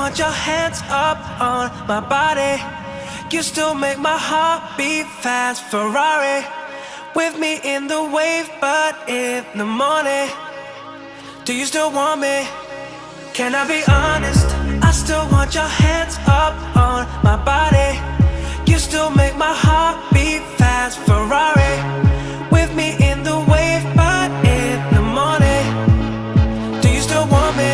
want your hands up on my body. You still make my heart beat fast. Ferrari with me in the wave, but in the morning. Do you still want me? Can I be honest? I still want your hands up on my body. You still make my heart beat fast. Ferrari with me in the wave, but in the morning. Do you still want me?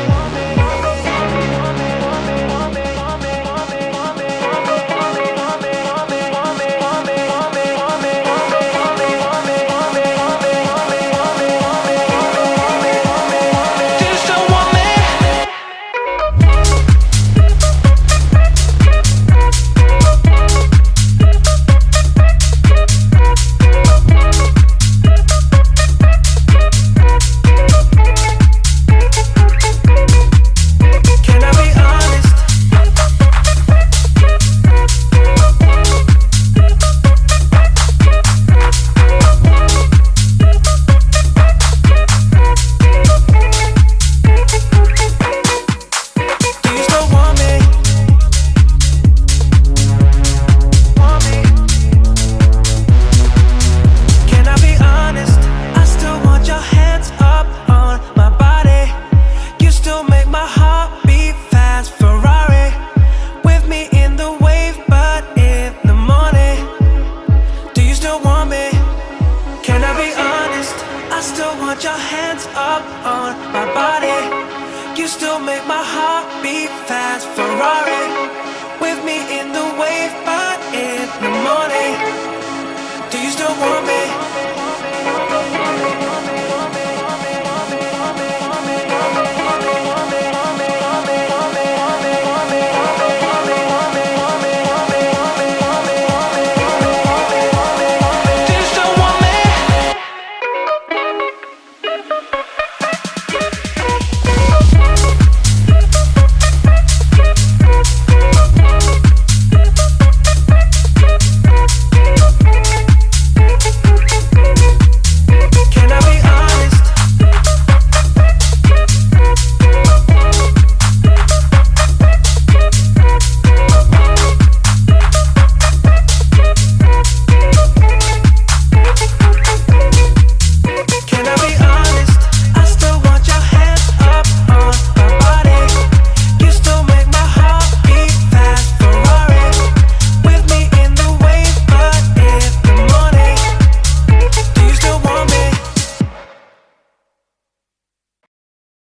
Your hands up on my body. You still make my heart beat fast. Ferrari with me in the wave.